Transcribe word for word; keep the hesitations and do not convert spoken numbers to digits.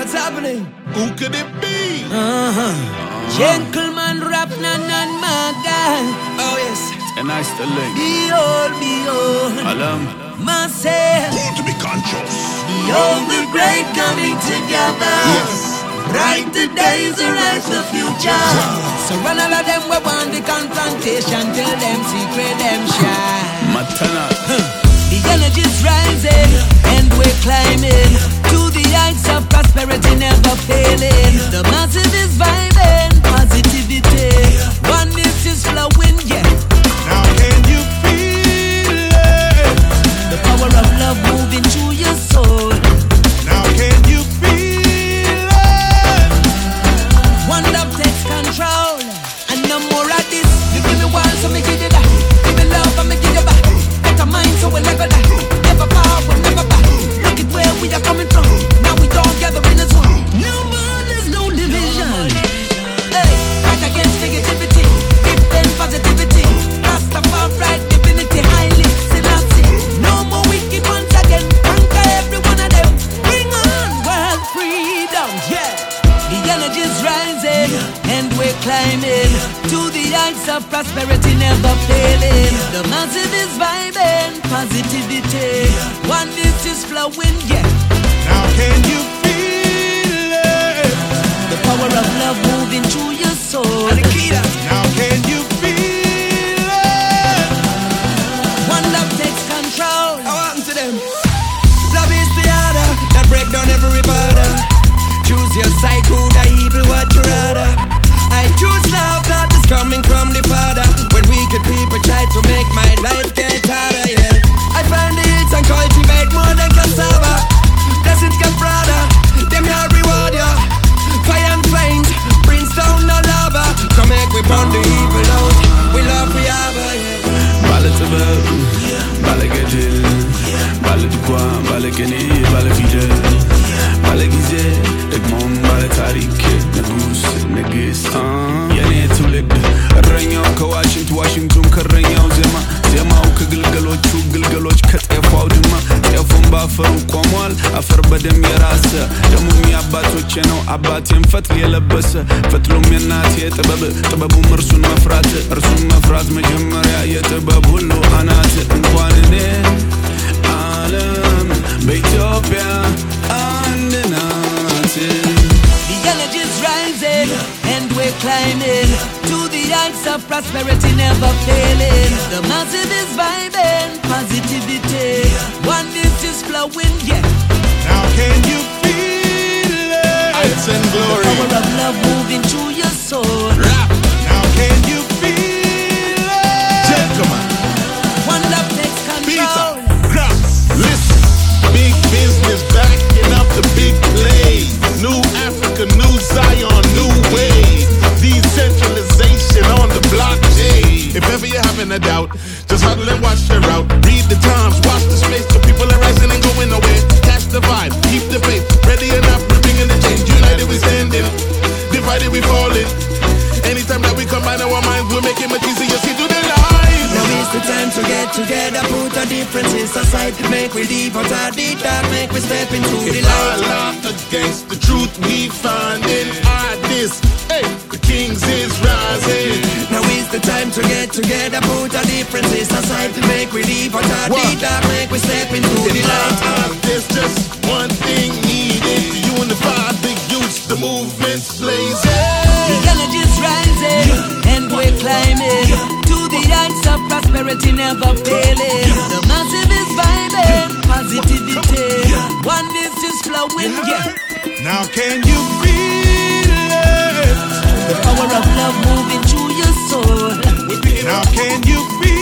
What's happening? Who could it be? Uh-huh. uh-huh. Gentleman rap nan nan maga. Oh yes. And I still link. Behold, behold. Alam. Myself. Who to be conscious? Behold the great coming together. Yes. Brighter days arise the future. So run all of them we want the confrontation. Tell them secret them shine. Matana. The energy's rising and we're climbing to the heights of prosperity, never failing. The massive is vibing, positivity. Oneness is flowing, yeah. Now can you feel it? The power of love moving through your soul. Now can you feel it? One love takes control, and no more of this. You give me one, so me give you that. Give me love, and me give you back. Better mind, so we'll never die. Never power, we'll never back. Look at where we are coming from. Now we don't gather in as one. No more, there's no division. Hey, fight against negativity. Defend positivity. Rastafari, divinity, highly Selassie. No more wicked ones again. Conquer every one of them. Bring on world freedom, yeah. The energy's rising and we're climbing to the heights of prosperity, never failing. The massive is vibing, positivity. Oneness is flowing, yeah. Now can you feel it? The power of love moving through your soul. Now can you feel it? One love takes control. What happened to them? Love is the order that break down every border. Choose your side, good or evil, what you rather. I choose love that is coming from the Father. When wicked people try to make my life get harder, yeah. I find the hills and cultivate more than cassava. Blessings get broader, them here reward ya. Fire and flames, brimstone no lava. Come make we burn the evil out. We love we have, yeah. Bale tabel, bale gadil, bale dukwa, bale keni, bale fidel, bale gize, egmon, bale tarik, negus, negis. የኔ ትውልድ እረኛው ከዋሽንት ዋሽንቱን ከረኛው ዜማ ዜማው ከግልገሎቹ ግልገሎች ከጤፋው ድማ ጤፉን ባፈሩ ቆሟል አፈር በደም የራሰ ደሙም የአባቶቼ ነው አባቴም ፈትል የለበሰ ፈትሎም የናቴ ጥበብ ጥበቡም እርሱን መፍራት እርሱን መፍራት መጀመሪያ የጥበብ ሁሉ አናት እንኳን እኔ ዓለም በኢትዮጵያ አንድ ናት The energy's rising and we're climbing to the heights of prosperity, never failing. The massive is vibing, positivity. Oneness is flowing, yeah. Now can you feel it? Heights and glory. The power of love moving through your soul. Rap. Now can you feel it? Gentlemen. One love takes control. Peter, Crops, listen. Big business backing up the big play. New Africa, new Zion, new wave. Decentralization on the blockchain. If ever you're having a doubt, just huddle and watch the route. Read the times, watch the space. So people are rising and going away. Catch the vibe, keep the faith. Ready enough, we're bringing the change. United we standing, divided we falling. Anytime that we combine our minds, we're making it easier. See through the lines. Now is the time to get together, put our differences aside. Make we leave out our deep dark, make we step into the If I light. lie against the truth we find in our this, hey, the kings is rising. Now is the time to get together, put our differences aside. Make we leave out our What? deep dark, make we step into the In light. my eyes, there's just one thing needed to unify the youth, the movement's blazing. The energy's rising and we're climbing to the heights of prosperity, never failing. The massive is vibing, positivity. Oneness is flowing, yeah. Now can you feel it? The power of love moving through your soul. Now can you feel